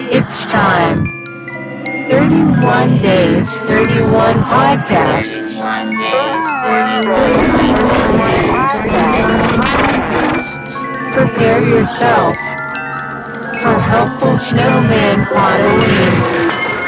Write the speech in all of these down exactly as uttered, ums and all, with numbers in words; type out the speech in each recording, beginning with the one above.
It's time. thirty-one days, thirty-one podcasts. thirty-one days, thirty-one podcasts. Prepare yourself for Helpful Snowman Halloween.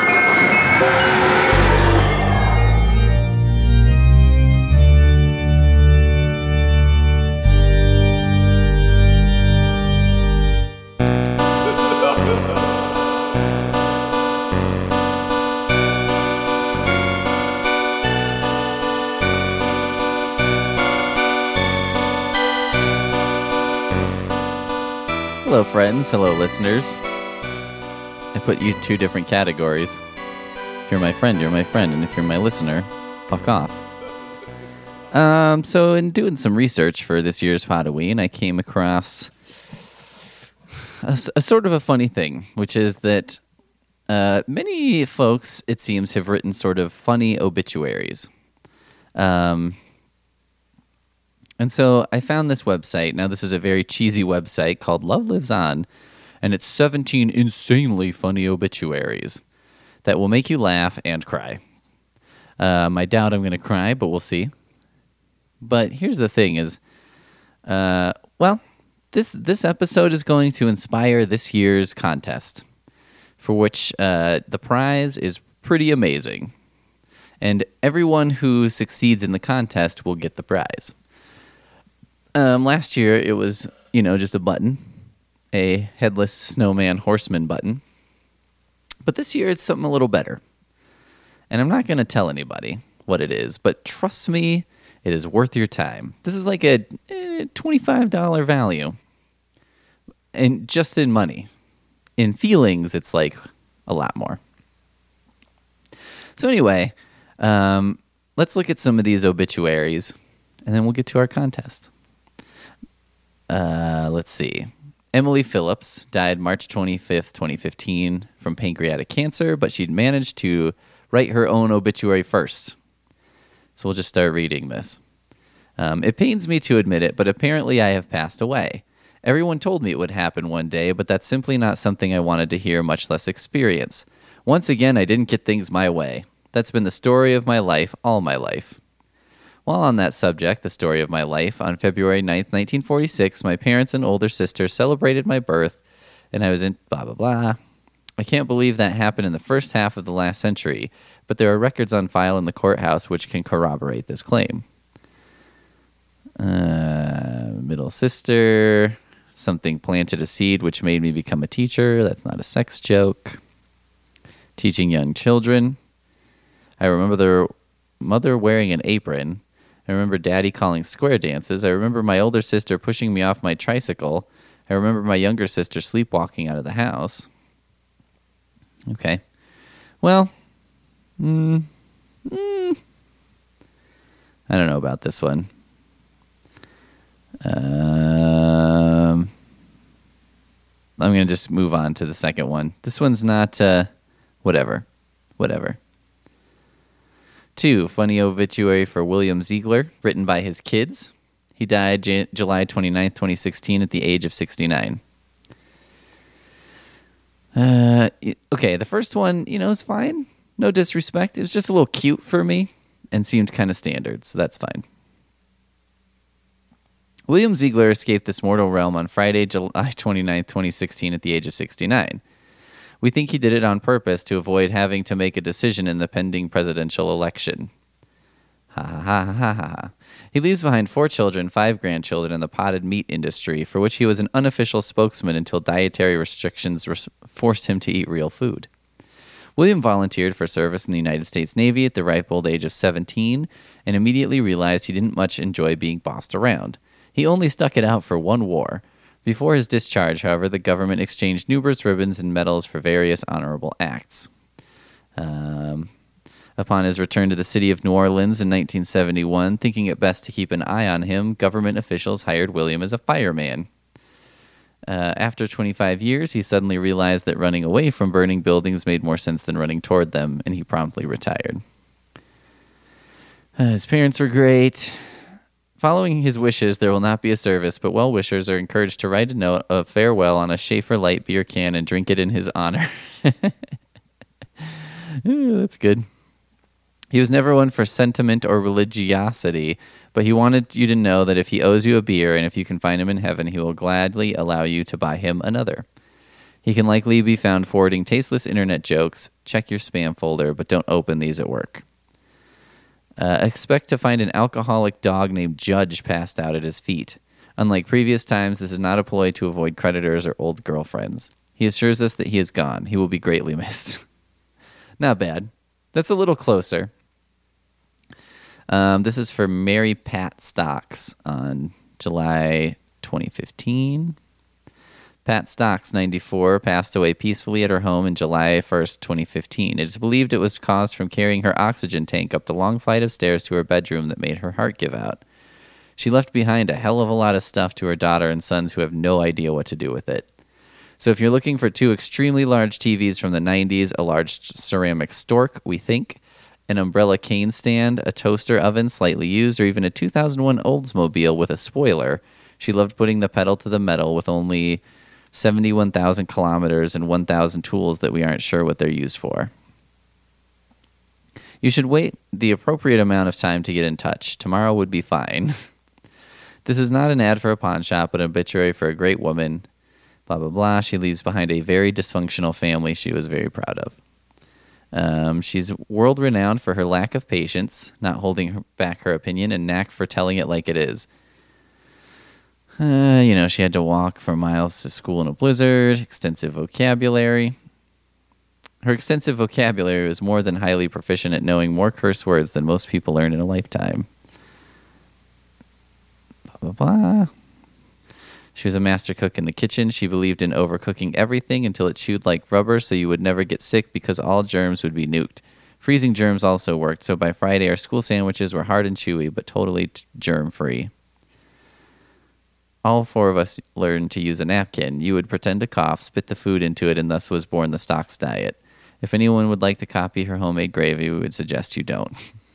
Hello, friends. Hello, listeners. I put you two different categories. If you're my friend, you're my friend, and if you're my listener, fuck off. Um, so, in doing some research for this year's Halloween, I came across a, a sort of a funny thing, which is that uh, many folks, it seems, have written sort of funny obituaries. Um. And so I found this website. Now, this is a very cheesy website called Love Lives On, and it's seventeen insanely funny obituaries that will make you laugh and cry. Um, I doubt I'm going to cry, but we'll see. But here's the thing is, uh, well, this this episode is going to inspire this year's contest, for which uh, the prize is pretty amazing. And everyone who succeeds in the contest will get the prize. Um, last year, it was, you know, just a button, a headless snowman horseman button. But this year, it's something a little better. And I'm not going to tell anybody what it is, but trust me, it is worth your time. This is like a eh, twenty-five dollars value. And just in money. In feelings, it's like a lot more. So anyway, um, let's look at some of these obituaries, and then we'll get to our contest. Uh, let's see. Emily Phillips died March twenty-fifth, twenty fifteen from pancreatic cancer, but she'd managed to write her own obituary first. So we'll just start reading this. Um, it pains me to admit it, but apparently I have passed away. Everyone told me it would happen one day, but that's simply not something I wanted to hear, much less experience. Once again, I didn't get things my way. That's been the story of my life, all my life. While on that subject, the story of my life, on February ninth, nineteen forty-six, my parents and older sister celebrated my birth, and I was in blah, blah, blah. I can't believe that happened in the first half of the last century, but there are records on file in the courthouse which can corroborate this claim. Uh, middle sister, something planted a seed which made me become a teacher. That's not a sex joke. Teaching young children. I remember their mother wearing an apron. I remember Daddy calling square dances. I remember my older sister pushing me off my tricycle. I remember my younger sister sleepwalking out of the house. Okay. Well, mm, mm, I don't know about this one. Um, I'm going to just move on to the second one. This one's not, uh, whatever. Whatever. Two, funny obituary for William Ziegler, written by his kids. He died J- July twenty-ninth, twenty sixteen at the age of sixty-nine. Uh, okay, the first one, you know, is fine. No disrespect. It was just a little cute for me and seemed kind of standard, so that's fine. William Ziegler escaped this mortal realm on Friday, July twenty-ninth, twenty sixteen at the age of sixty-nine. We think he did it on purpose to avoid having to make a decision in the pending presidential election. Ha ha ha ha ha ha. He leaves behind four children, five grandchildren in the potted meat industry, for which he was an unofficial spokesman until dietary restrictions res- forced him to eat real food. William volunteered for service in the United States Navy at the ripe old age of seventeen and immediately realized he didn't much enjoy being bossed around. He only stuck it out for one war. Before his discharge, however, the government exchanged numerous ribbons and medals for various honorable acts. Um, upon his return to the city of New Orleans in nineteen seventy-one, thinking it best to keep an eye on him, government officials hired William as a fireman. Uh, after twenty-five years, he suddenly realized that running away from burning buildings made more sense than running toward them, and he promptly retired. Uh, his parents were great. Following his wishes, there will not be a service, but well-wishers are encouraged to write a note of farewell on a Schaefer Light beer can and drink it in his honor. Ooh, that's good. He was never one for sentiment or religiosity, but he wanted you to know that if he owes you a beer and if you can find him in heaven, he will gladly allow you to buy him another. He can likely be found forwarding tasteless internet jokes. Check your spam folder, but don't open these at work. Uh, expect to find an alcoholic dog named Judge passed out at his feet. Unlike previous times, this is not a ploy to avoid creditors or old girlfriends. He assures us that he is gone. He will be greatly missed. Not bad. That's a little closer. Um, this is for Mary Pat Stocks on July twenty fifteen. Pat Stocks, ninety-four, passed away peacefully at her home in July first, twenty fifteen. It is believed it was caused from carrying her oxygen tank up the long flight of stairs to her bedroom that made her heart give out. She left behind a hell of a lot of stuff to her daughter and sons who have no idea what to do with it. So if you're looking for two extremely large T Vs from the nineties, a large ceramic stork, we think, an umbrella cane stand, a toaster oven slightly used, or even a two thousand one Oldsmobile with a spoiler, she loved putting the pedal to the metal with only seventy-one thousand kilometers and one thousand tools that we aren't sure what they're used for. You should wait the appropriate amount of time to get in touch. Tomorrow would be fine. This is not an ad for a pawn shop, but an obituary for a great woman. Blah, blah, blah. She leaves behind a very dysfunctional family she was very proud of. Um, she's world-renowned for her lack of patience, not holding back her opinion, and knack for telling it like it is. Uh, you know, she had to walk for miles to school in a blizzard, extensive vocabulary. Her extensive vocabulary was more than highly proficient at knowing more curse words than most people learn in a lifetime. Blah, blah, blah. She was a master cook in the kitchen. She believed in overcooking everything until it chewed like rubber so you would never get sick because all germs would be nuked. Freezing germs also worked, so by Friday our school sandwiches were hard and chewy, but totally t- germ-free. All four of us learned to use a napkin. You would pretend to cough, spit the food into it, and thus was born the Stocks diet. If anyone would like to copy her homemade gravy, we would suggest you don't.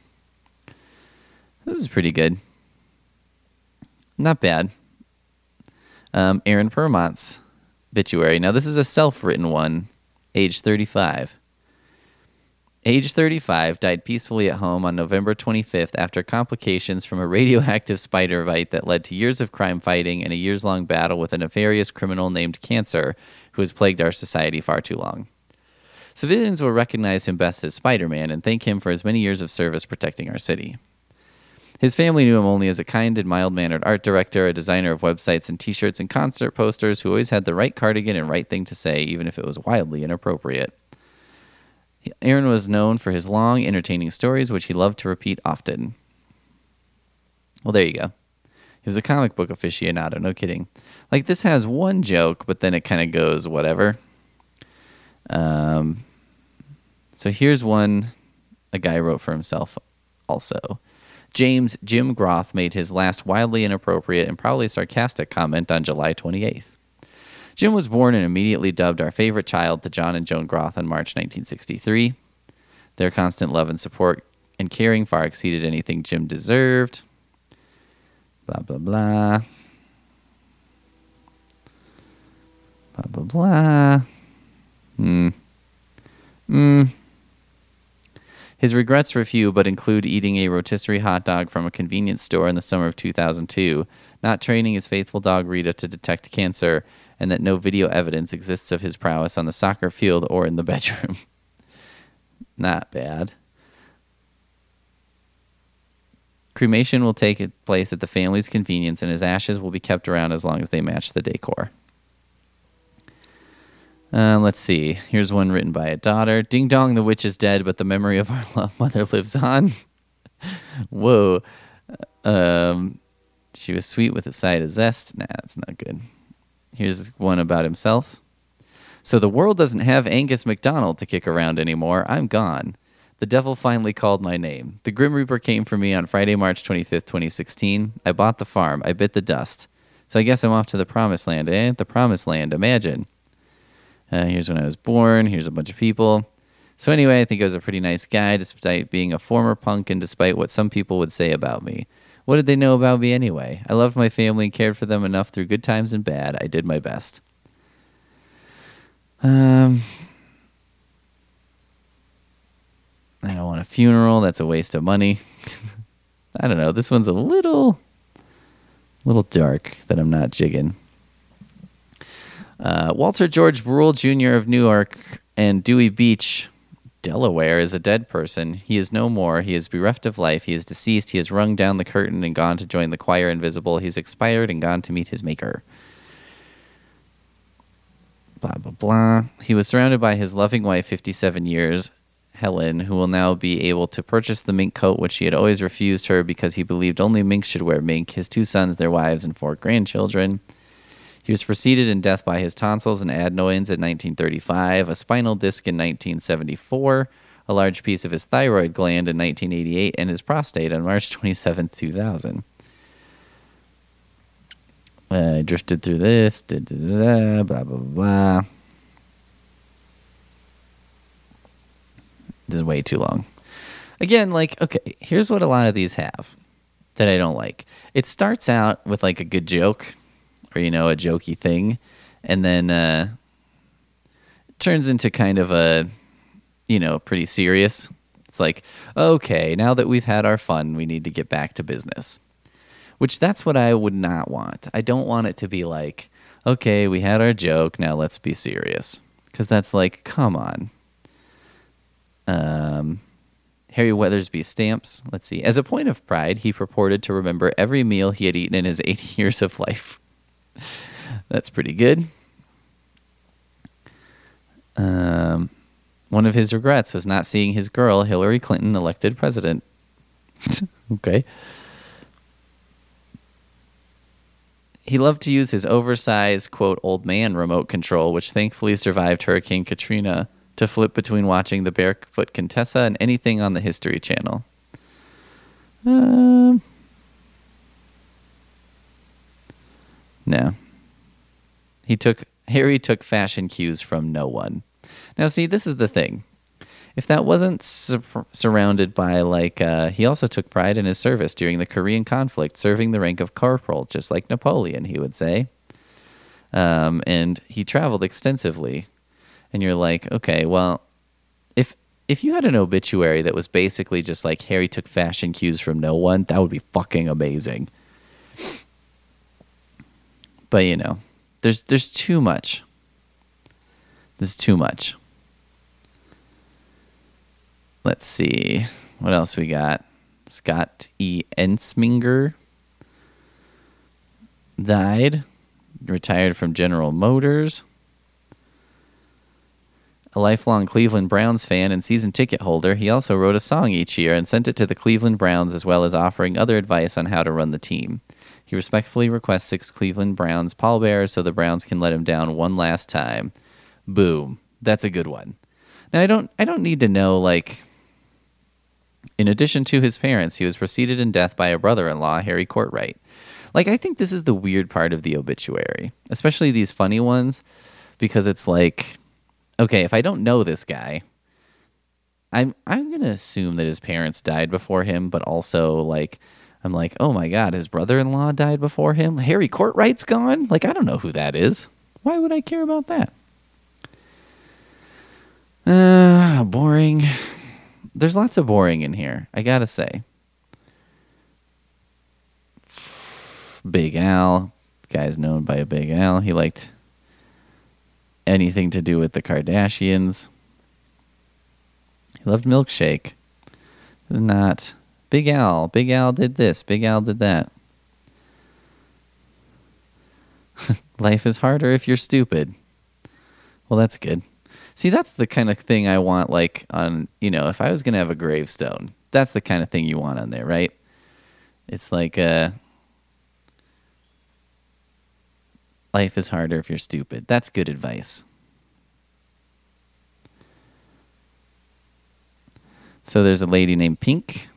This is pretty good. Not bad. Um, Aaron Permont's obituary. Now, this is a self-written one, age thirty-five. Age thirty-five, died peacefully at home on November twenty-fifth after complications from a radioactive spider bite that led to years of crime fighting and a years-long battle with a nefarious criminal named Cancer who has plagued our society far too long. Civilians will recognize him best as Spider-Man and thank him for his many years of service protecting our city. His family knew him only as a kind and mild-mannered art director, a designer of websites and t-shirts and concert posters who always had the right cardigan and right thing to say, even if it was wildly inappropriate. Aaron was known for his long, entertaining stories, which he loved to repeat often. Well, there you go. He was a comic book aficionado, no kidding. Like, this has one joke, but then it kind of goes whatever. Um, so here's one a guy wrote for himself also. James Jim Groth made his last wildly inappropriate and probably sarcastic comment on July twenty-eighth. Jim was born and immediately dubbed our favorite child to John and Joan Groth on March nineteen sixty-three. Their constant love and support and caring far exceeded anything Jim deserved. Blah, blah, blah. Blah, blah, blah. Hmm. Hmm. His regrets were few, but include eating a rotisserie hot dog from a convenience store in the summer of two thousand two, not training his faithful dog Rita to detect cancer, and that no video evidence exists of his prowess on the soccer field or in the bedroom. Not bad. Cremation will take place at the family's convenience, and his ashes will be kept around as long as they match the decor. Uh, let's see. Here's one written by a daughter. Ding dong, the witch is dead, but the memory of our loved mother lives on. Whoa. Um, she was sweet with a side of zest. Nah, that's not good. Here's one about himself. So the world doesn't have Angus MacDonald to kick around anymore. I'm gone. The devil finally called my name. The Grim Reaper came for me on Friday, March twenty-fifth, twenty sixteen. I bought the farm. I bit the dust. So I guess I'm off to the promised land, eh? The promised land. Imagine. Uh, here's when I was born. Here's a bunch of people. So anyway, I think I was a pretty nice guy, despite being a former punk and despite what some people would say about me. What did they know about me anyway? I loved my family and cared for them enough through good times and bad. I did my best. Um, I don't want a funeral. That's a waste of money. I don't know. This one's a little, little dark that I'm not jigging. Uh, Walter George Bruhl Junior of Newark and Dewey Beach, Delaware, is a dead person. He is no more. He is bereft of life. He is deceased. He has rung down the curtain and gone to join the choir invisible. He's expired and gone to meet his maker. Blah, blah, blah. He was surrounded by his loving wife, fifty-seven years, Helen, who will now be able to purchase the mink coat which he had always refused her because he believed only minks should wear mink, his two sons, their wives, and four grandchildren. He was preceded in death by his tonsils and adenoids in nineteen thirty-five, a spinal disc in nineteen seventy-four, a large piece of his thyroid gland in nineteen eighty-eight, and his prostate on March twenty-seventh, two thousand. Uh, I drifted through this, da, da, da, da, blah, blah, blah. This is way too long. Again, like, okay, here's what a lot of these have that I don't like. It starts out with, like, a good joke, or, you know, a jokey thing, and then uh, it turns into kind of a, you know, pretty serious. It's like, okay, now that we've had our fun, we need to get back to business. Which, that's what I would not want. I don't want it to be like, okay, we had our joke, now let's be serious. Because that's like, come on. Um, Harry Weathersby stamps. Let's see. As a point of pride, he purported to remember every meal he had eaten in his eighty years of life. That's pretty good. Um, one of his regrets was not seeing his girl, Hillary Clinton, elected president. Okay. He loved to use his oversized, quote, old man remote control, which thankfully survived Hurricane Katrina, to flip between watching the Barefoot Contessa and anything on the History Channel. Um, no. He took Harry took fashion cues from no one. Now, see, this is the thing. If that wasn't sur- surrounded by, like, uh, he also took pride in his service during the Korean conflict, serving the rank of corporal, just like Napoleon, he would say. Um, and he traveled extensively. And you're like, okay, well, if if you had an obituary that was basically just like Harry took fashion cues from no one, that would be fucking amazing. But, you know, there's there's too much. There's too much. Let's see. What else we got? Scott E. Ensminger died. Retired from General Motors. A lifelong Cleveland Browns fan and season ticket holder, he also wrote a song each year and sent it to the Cleveland Browns, as well as offering other advice on how to run the team. He respectfully requests six Cleveland Browns pallbearers so the Browns can let him down one last time. Boom. That's a good one. Now, I don't I don't need to know, like, in addition to his parents, he was preceded in death by a brother-in-law, Harry Courtwright. Like, I think this is the weird part of the obituary, especially these funny ones, because it's like, okay, if I don't know this guy, I'm I'm gonna assume that his parents died before him, but also, like, I'm like, oh my god, his brother-in-law died before him? Harry Courtwright's gone? Like, I don't know who that is. Why would I care about that? Uh, boring. There's lots of boring in here, I gotta say. Big Al. The guy's known by a Big Al. He liked anything to do with the Kardashians. He loved milkshake. Not Big Al. Big Al did this. Big Al did that. Life is harder if you're stupid. Well, that's good. See, that's the kind of thing I want, like, on, you know, if I was going to have a gravestone, that's the kind of thing you want on there, right? It's like, uh, life is harder if you're stupid. That's good advice. So there's a lady named Pink.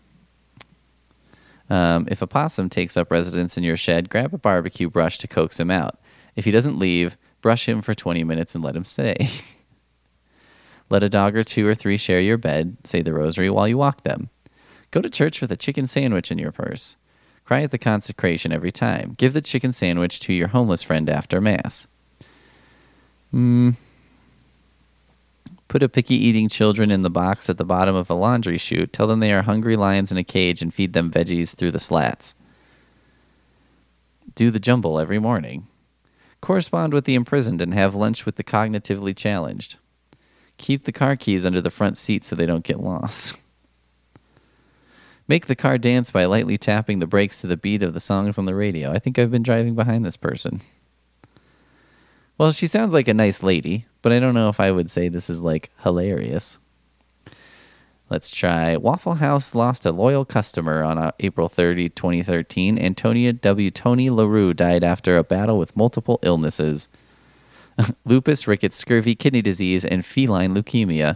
Um, if a possum takes up residence in your shed, grab a barbecue brush to coax him out. If he doesn't leave, brush him for twenty minutes and let him stay. Let a dog or two or three share your bed. Say the rosary while you walk them. Go to church with a chicken sandwich in your purse. Cry at the consecration every time. Give the chicken sandwich to your homeless friend after Mass. Hmm. Put a picky-eating children in the box at the bottom of a laundry chute. Tell them they are hungry lions in a cage and feed them veggies through the slats. Do the jumble every morning. Correspond with the imprisoned and have lunch with the cognitively challenged. Keep the car keys under the front seat so they don't get lost. Make the car dance by lightly tapping the brakes to the beat of the songs on the radio. I think I've been driving behind this person. Well, she sounds like a nice lady, but I don't know if I would say this is, like, hilarious. Let's try. Waffle House lost a loyal customer on uh, April thirtieth, twenty thirteen. Antonia W. Tony LaRue died after a battle with multiple illnesses. Lupus, rickets, scurvy, kidney disease, and feline leukemia.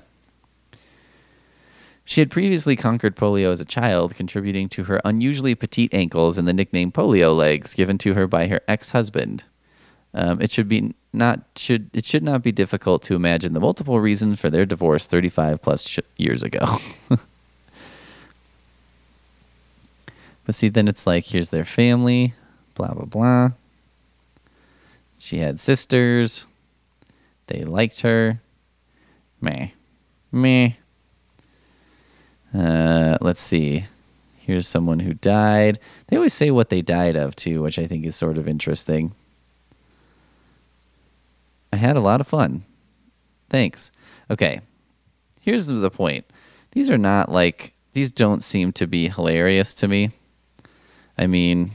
She had previously conquered polio as a child, contributing to her unusually petite ankles and the nickname polio legs given to her by her ex-husband. Um, it should be not should it should not be difficult to imagine the multiple reasons for their divorce thirty-five plus sh- years ago. But see, then it's like, here's their family, blah blah blah. She had sisters. They liked her. Meh, meh. Uh, let's see. Here's someone who died. They always say what they died of too, which I think is sort of interesting. I had a lot of fun. Thanks. Okay. Here's the point. These are not like, these don't seem to be hilarious to me. I mean,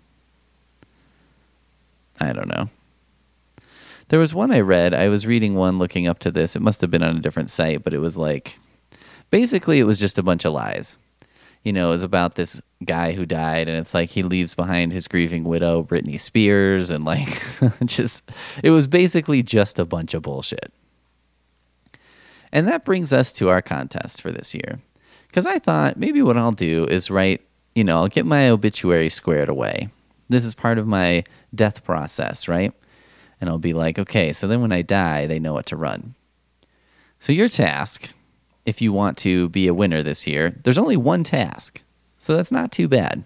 I don't know. There was one I read. I was reading one looking up to this. It must have been on a different site, but it was like, basically it was just a bunch of lies. You know, it was about this guy who died, and it's like he leaves behind his grieving widow, Britney Spears, and like, just, it was basically just a bunch of bullshit. And that brings us to our contest for this year. Because I thought maybe what I'll do is write, you know, I'll get my obituary squared away. This is part of my death process, right? And I'll be like, okay, so then when I die, they know what to run. So your task, if you want to be a winner this year, there's only one task. So that's not too bad.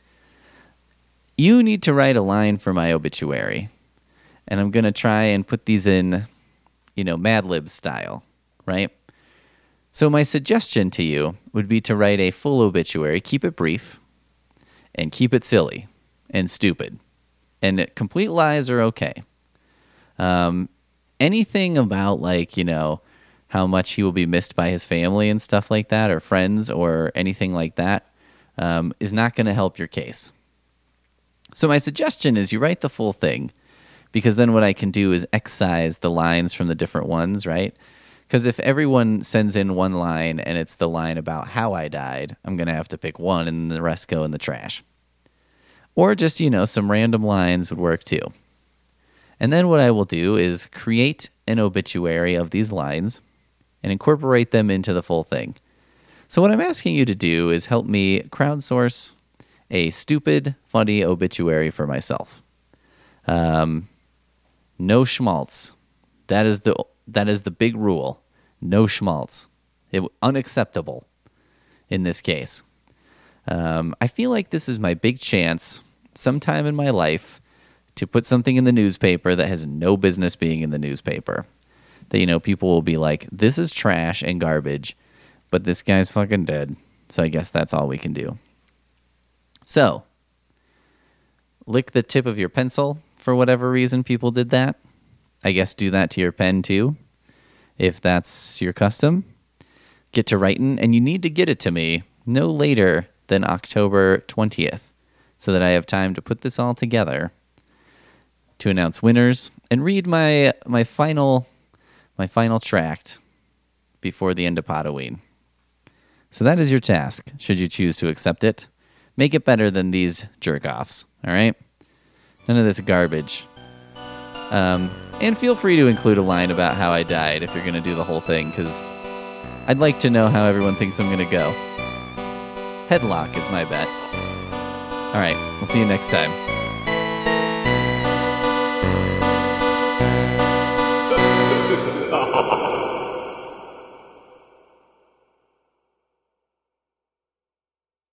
You need to write a line for my obituary. And I'm going to try and put these in, you know, Mad Lib style, right? So my suggestion to you would be to write a full obituary, keep it brief, and keep it silly and stupid. And complete lies are okay. Um, anything about, like, you know, how much he will be missed by his family and stuff like that, or friends, or anything like that, um, is not going to help your case. So my suggestion is you write the full thing, because then what I can do is excise the lines from the different ones, right? Because if everyone sends in one line and it's the line about how I died, I'm going to have to pick one and the rest go in the trash. Or just, you know, some random lines would work too. And then what I will do is create an obituary of these lines and incorporate them into the full thing. So what I'm asking you to do is help me crowdsource a stupid, funny obituary for myself. Um, no schmaltz. That is the that is the big rule. No schmaltz. It, unacceptable in this case. Um, I feel like this is my big chance sometime in my life to put something in the newspaper that has no business being in the newspaper. That, you know, people will be like, this is trash and garbage, but this guy's fucking dead. So I guess that's all we can do. So, lick the tip of your pencil for whatever reason people did that. I guess do that to your pen too, if that's your custom. Get to writing, and you need to get it to me no later than October twentieth, so that I have time to put this all together to announce winners and read my my final my final tract before the end of Podoween. So that is your task, should you choose to accept it. Make it better than these jerk-offs, all right? None of this garbage. Um, and feel free to include a line about how I died if you're going to do the whole thing, because I'd like to know how everyone thinks I'm going to go. Headlock is my bet. All right, we'll see you next time.